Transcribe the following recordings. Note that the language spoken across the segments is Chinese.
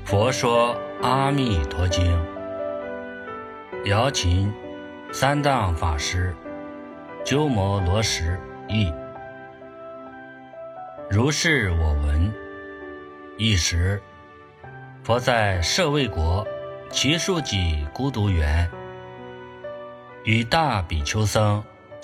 佛说阿弥陀经，姚琴三藏法师鸠摩罗什译。如是我闻，一时，佛在舍卫国祇树给孤独园，与大比丘僧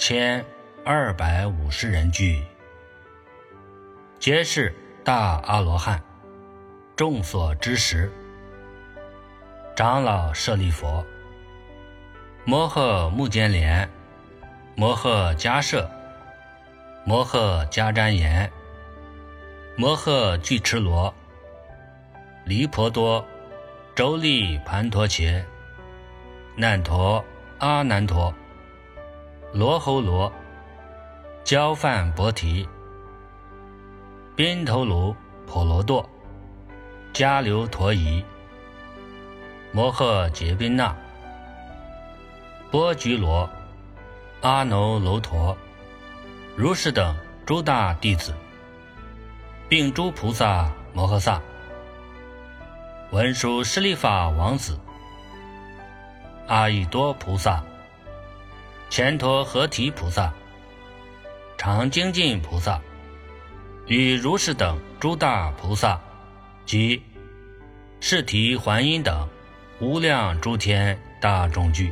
1250人聚，皆是大阿罗汉，众所知识。长老舍利弗、摩诃目犍连、摩诃迦摄、摩诃迦旃延、摩诃俱絺罗、离婆多、周利盘陀伽、难陀、阿难陀、罗睺罗、焦梵波提、宾头卢婆罗多、迦留陀夷、摩诃羯宾那、波居罗、阿耨楼陀、如是等诸大弟子，并诸菩萨摩诃萨、文殊师利法王子、阿逸多菩萨、乾陀合提菩萨、常精进菩萨，与如是等诸大菩萨及释提桓因等无量诸天大众聚。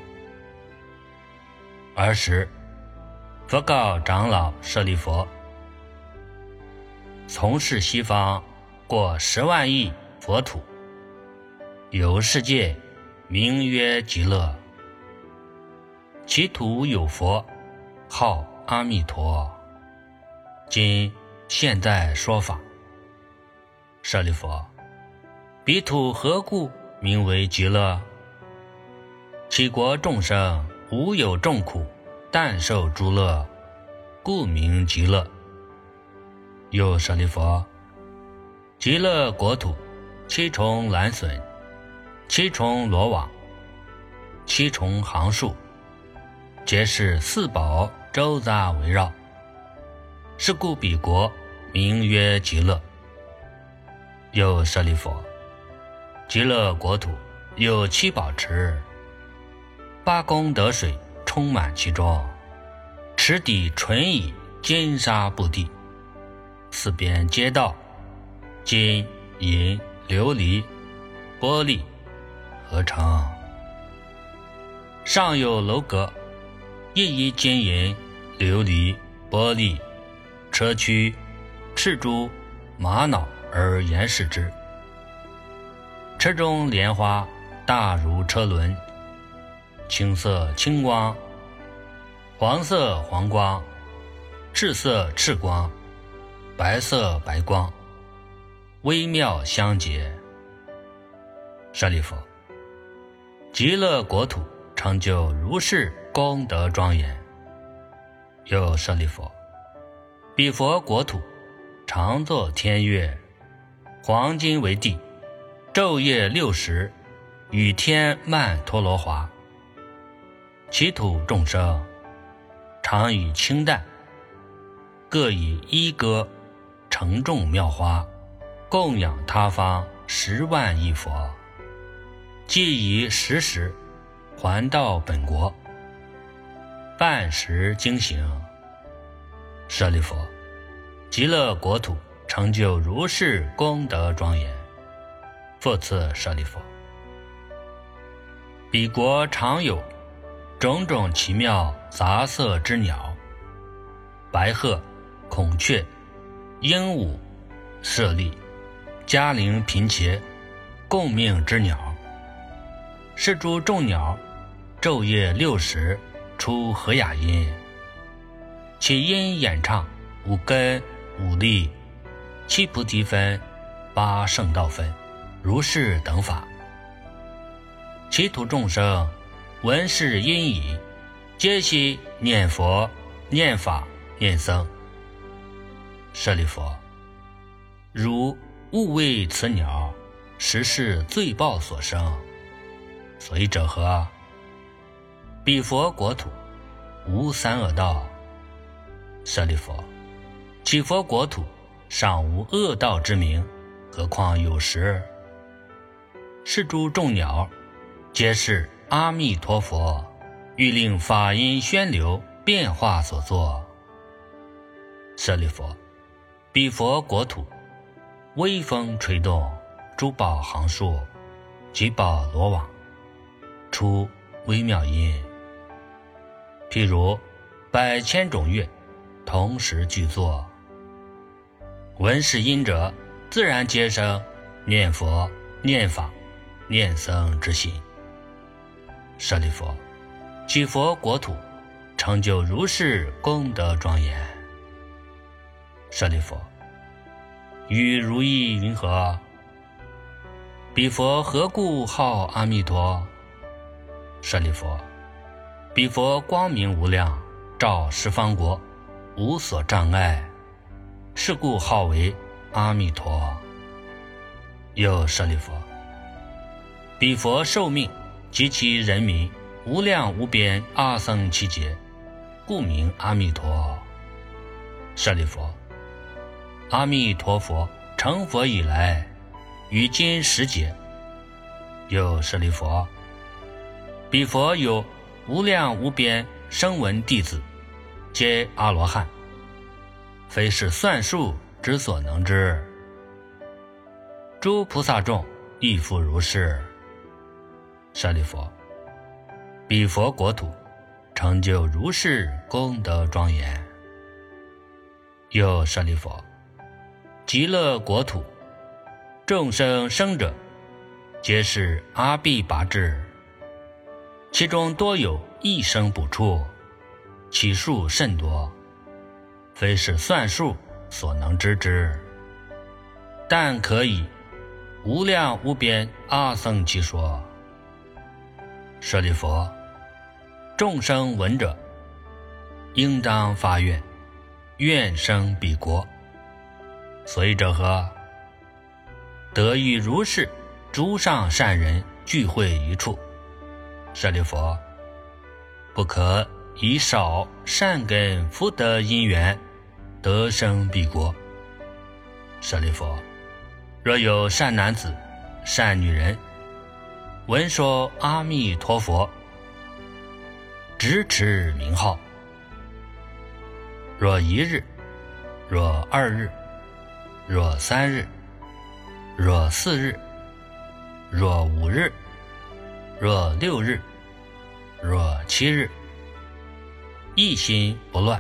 尔时，佛告长老舍利弗：从是西方过10万亿佛土，有世界名曰极乐，其土有佛，号阿弥陀。今现在说法。舍利弗，彼土何故名为极乐？其国众生无有众苦，但受诸乐，故名极乐。又舍利弗，极乐国土7重栏笋，7重罗网，7重行树，皆是四宝周匝围绕，是故彼国名曰极乐。又舍利弗，极乐国土有7宝池，8功德水充满其中，池底纯以金沙布地，四边街道金银琉璃玻璃合成，上有楼阁，一金银琉璃玻璃砗磲赤珠玛瑙而严饰之，池中莲花大如车轮，青色青光，黄色黄光，赤色赤光，白色白光，微妙相结。舍利弗，极乐国土成就如是功德庄严。又舍利弗，彼佛国土常作天乐，黄金为地，昼夜60，与天曼陀罗华。其土众生常以清淡，各以衣歌承众妙花，供养他方10万亿佛，既以10时还到本国，半时经行。舍利弗，极乐国土成就如是功德庄严。复次舍利弗，彼国常有种种奇妙杂色之鸟，白鹤、孔雀、鹦鹉、舍利、迦陵频伽，共命之鸟。是诸众鸟昼夜60出和雅音，其音演唱5根5力7菩提分8圣道分，如是等法。其土众生闻是音已，皆悉念佛念法念僧。舍利弗，如勿为此鸟，实是罪报所生。所以者何？彼佛国土无三恶道。舍利弗，其佛国土尚无恶道之名，何况有时？ 是诸众鸟，皆是阿弥陀佛欲令法音宣流变化所作。舍利弗，彼佛国土，微风吹动，珠宝行树，吉宝罗网，出微妙音。譬如百千种乐，同时具作，闻是音者，自然皆生念佛、念法、念僧之心。舍利弗，其佛国土，成就如是功德庄严。舍利弗，与如意云何？彼佛何故号阿弥陀？舍利弗，彼佛光明无量，照十方国，无所障碍，是故号为阿弥陀。又舍利弗，彼佛寿命及其人民无量无边阿僧祇劫，故名阿弥陀。舍利弗，阿弥陀佛成佛以来，于今10劫。又舍利弗，彼佛有无量无边声闻弟子，皆阿罗汉，非是算数之所能知。诸菩萨众亦复如是。舍利弗，彼佛国土，成就如是功德庄严。又舍利弗，极乐国土，众生生者，皆是阿鞞跋致，其中多有一生补处，其数甚多，非是算数所能知之。但可以无量无边阿僧祇说。舍利弗，众生闻者，应当发愿，愿生彼国。所以者何？得遇如是诸上善人聚会一处。舍利弗，不可以少善根福德因缘，得生彼国。舍利弗，若有善男子、善女人，闻说阿弥陀佛，直持名号，若1日，若2日，若3日，若4日，若5日，若6日，若7日，一心不乱。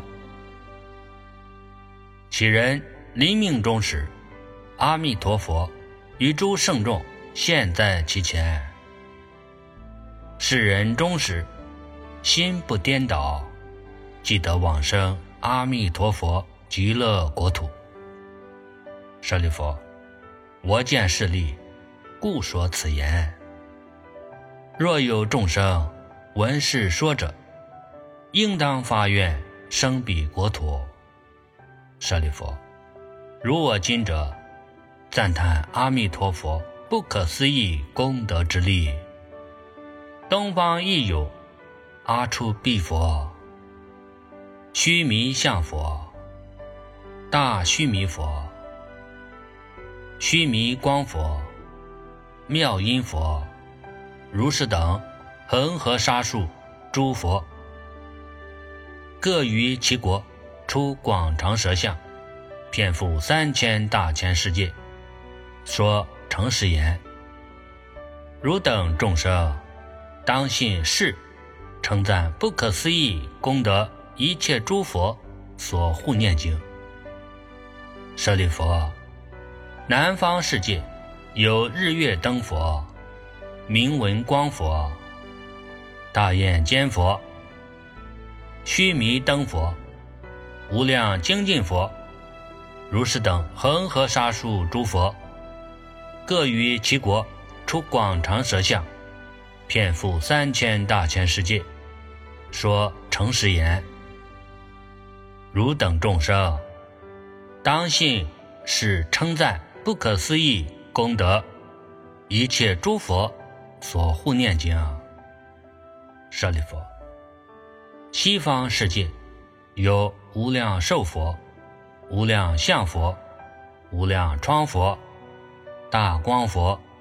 其人临命终时，阿弥陀佛与诸圣众现在其前。世人终时，心不颠倒，即得往生阿弥陀佛极乐国土。舍利弗，我见势利，故说此言。若有众生闻是说者，应当发愿生彼国土。舍利弗，如我今者，赞叹阿弥陀佛不可思议功德之力。东方亦有阿阇鞞佛、须弥相佛、大须弥佛、须弥光佛、妙音佛，如是等恒河沙数诸佛，各于其国出广长舌相，遍覆3000大千世界，说诚实言：汝等众生，当信是称赞不可思议功德一切诸佛所护念经。舍利弗，南方世界有日月灯佛、明文光佛、大眼坚佛、须弥灯佛、无量精进佛，如是等恒河沙数诸佛，各于其国出广长舌相，遍覆3000大千世界，说诚实言：汝等众生，当信是称赞不可思议功德一切诸佛所护念经。舍利弗，西方世界有无量寿佛、无量相佛、无量窗佛、大光佛、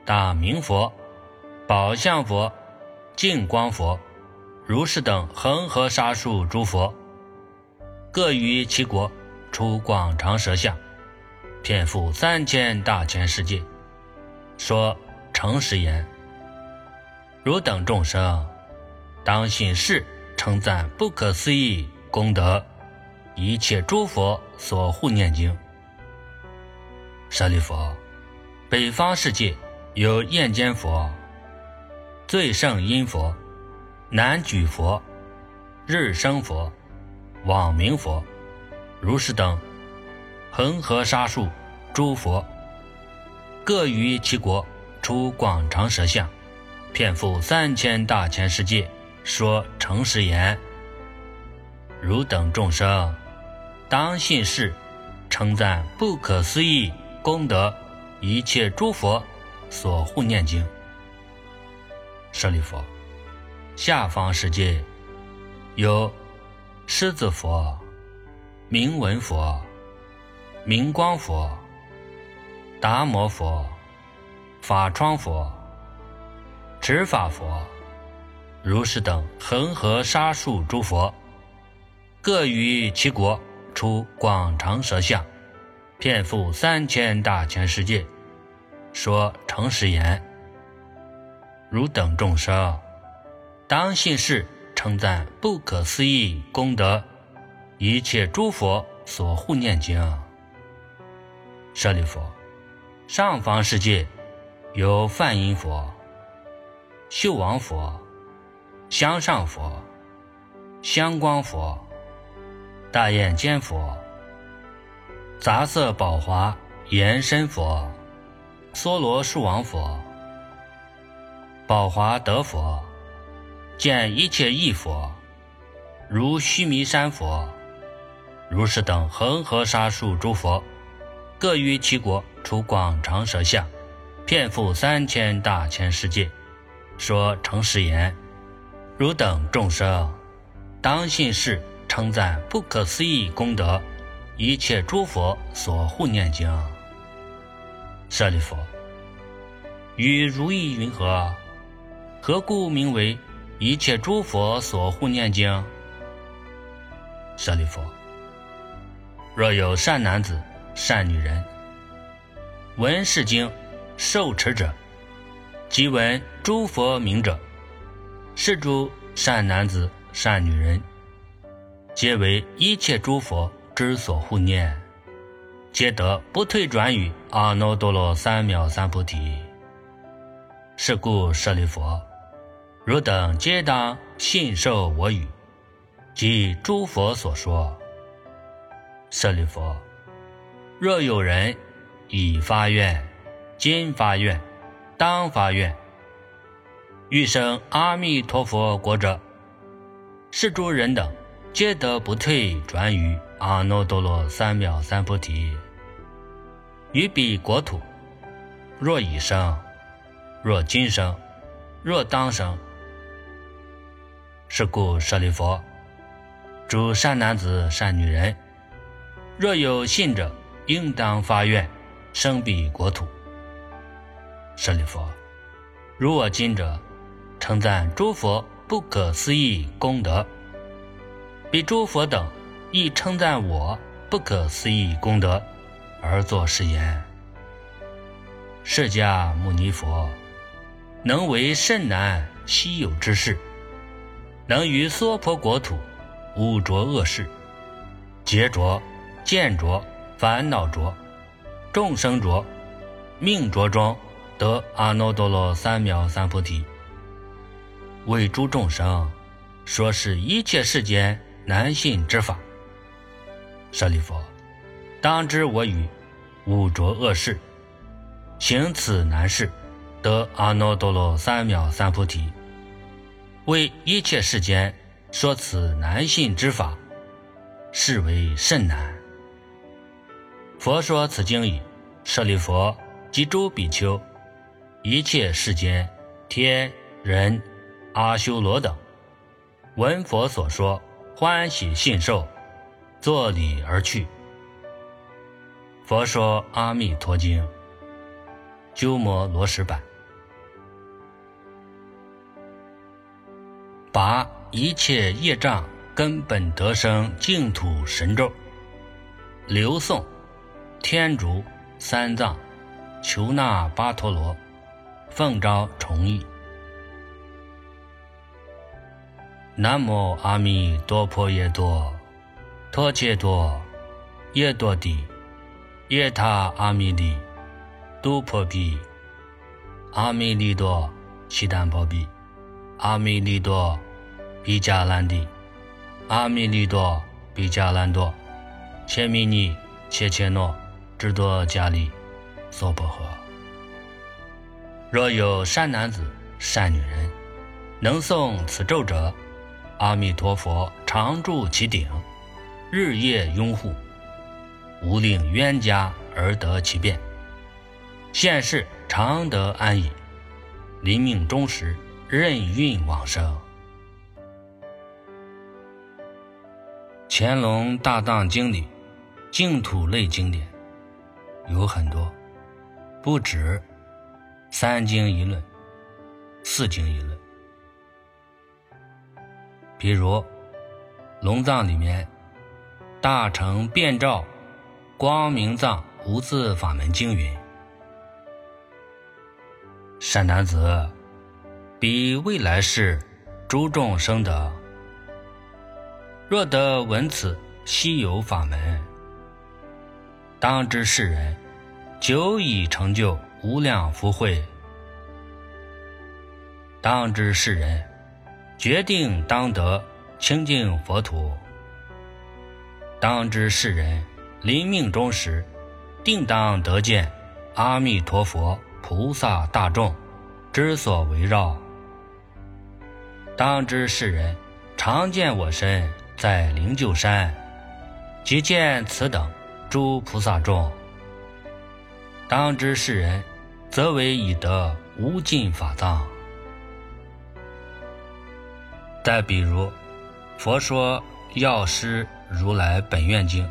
大明佛、宝相佛、净光佛、如是等恒河沙数诸佛，各于其国出广长舌相，遍覆3000大千世界，说诚实言：汝等众生，当信是称赞不可思议功德，一切诸佛所护念经。舍利弗，北方世界有焰间佛、最胜音佛、南举佛、日生佛、网明佛、如是等恒河沙数诸佛，各于其国出广长舌相，遍覆3000大千世界，说诚实言：汝等众生，当信是称赞不可思议功德，一切诸佛所护念经。舍利弗，下方世界有狮子佛、明文佛、明光佛、达摩佛、法窗佛、持法佛、如是等恒河沙数诸佛，各于其国出广长舌相，遍覆3000大千世界，说诚实言：汝等众生，当信是称赞不可思议功德，一切诸佛所护念经。舍利弗，上方世界有梵音佛、秀王佛、香上佛、香光佛、大眼间佛、杂色宝华延伸佛、梭罗树王佛、宝华德佛、见一切义佛，如须弥山佛、如是等恒河沙数诸佛，各于其国出广长舌相，遍覆3000大千世界，说诚实言：汝等众生，当信是称赞不可思议功德，一切诸佛所护念经。舍利弗，于如意云何？何故名为一切诸佛所护念经？舍利弗，若有善男子、善女人，闻是经受持者，即闻诸佛名者，是诸善男子、善女人，皆为一切诸佛之所护念，皆得不退转于阿耨多罗三藐三菩提。是故舍利弗，汝等皆当信受我语，即诸佛所说。舍利弗，若有人已发愿、今发愿、当发愿，欲生阿弥陀佛国者，是诸人等皆得不退转于阿耨多罗三藐三菩提。于彼国土，若已生，若今生，若当生。是故舍利弗，诸善男子、善女人，若有信者，应当发愿生彼国土。舍利弗，如我今者称赞诸佛不可思议功德，彼诸佛等亦称赞我不可思议功德，而作是言：释迦牟尼佛能为甚难稀有之事，能于娑婆国土污浊恶事、劫浊、见浊、烦恼浊、众生浊、命浊中得阿耨多罗三藐三菩提，为诸众生说是一切世间难信之法。舍利弗，当知我语污浊恶事，行此难事，得阿耨多罗三藐三菩提，为一切世间说此难信之法，是为甚难。佛说此经语，舍利弗及诸比丘，一切世间天人阿修罗等，闻佛所说，欢喜信受，作礼而去。佛说阿弥陀经鸠摩罗什版。 把一切业障根本得生净土神咒，流诵天竺、三藏、求那巴陀罗，奉诏重译。南无阿弥多婆耶多，托切多，耶多地，耶他阿弥利，都婆毗，阿弥利多，悉檀婆毗，阿弥利多，毗迦兰帝，阿弥利多，毗迦兰多，切弥尼，切切诺，智多迦利，娑婆诃。若有善男子、善女人，能诵此咒者，阿弥陀佛常住其顶，日夜拥护，无令冤家而得其便，现世常得安逸，临命终时任运往生。乾隆大藏经里净土类经典有很多，不止三经一论、四经一论。比如龙藏里面大乘遍照光明藏无字法门经云：善男子，彼未来世诸众生等，若得闻此稀有法门，当知世人久已成就无量福慧，当知世人决定当得清净佛土，当知世人临命终时定当得见阿弥陀佛菩萨大众之所围绕，当知世人常见我身在灵鹫山，即见此等诸菩萨众，当知世人则为已得无尽法藏。再比如佛说药师如来本愿经，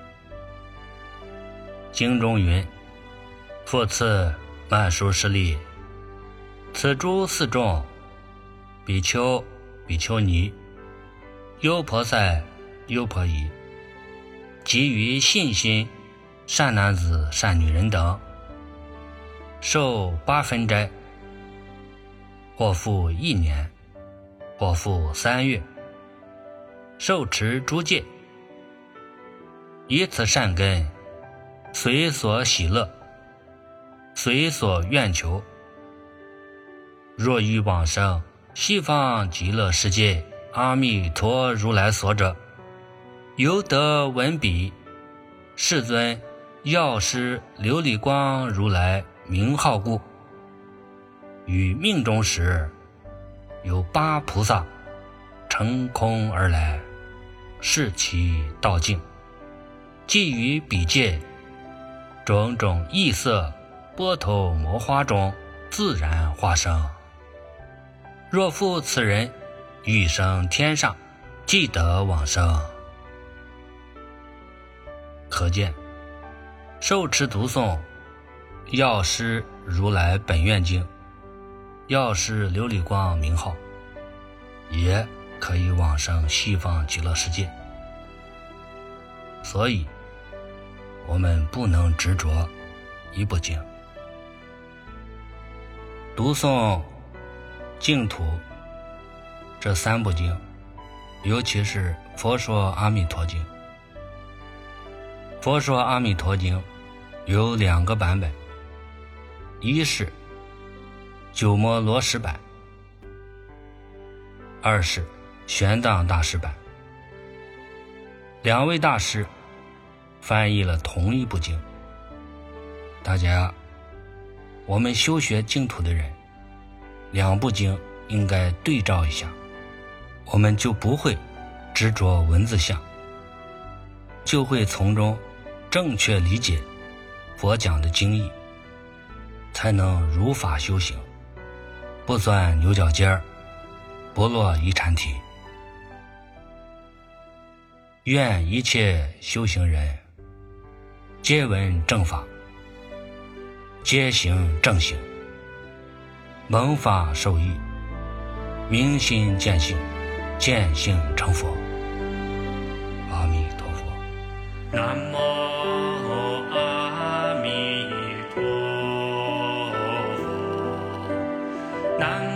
经中云：复次曼殊室利，此诸四众，比丘、比丘尼、优婆塞、优婆夷，及于信心善男子、善女人等，受8分斋，或复1年，或复3月，受持诸戒，以此善根，随所喜乐，随所愿求，若欲往生西方极乐世界阿弥陀如来所者，犹得闻彼世尊药师琉璃光如来名号故，于命终时有8菩萨乘空而来，示其道境，即于彼界种种异色波头摩花中自然化生。若复此人欲生天上，即得往生。可见受持读诵药师如来本愿经、药师琉璃光名号，也可以往生西方极乐世界。所以我们不能执着一部经，读诵净土这3部经，尤其是佛说阿弥陀经。佛说阿弥陀经有2个版本，一是鸠摩罗什版，二是玄奘大师版。2位大师翻译了同一部经。大家，我们修学净土的人，2部经应该对照一下，我们就不会执着文字相，就会从中正确理解佛讲的经义，才能如法修行，不钻牛角尖儿，不落疑禅体。愿一切修行人皆闻正法，皆行正行，蒙法受益，明心见性， 见性成佛。阿弥陀佛。南无阿弥陀佛。南无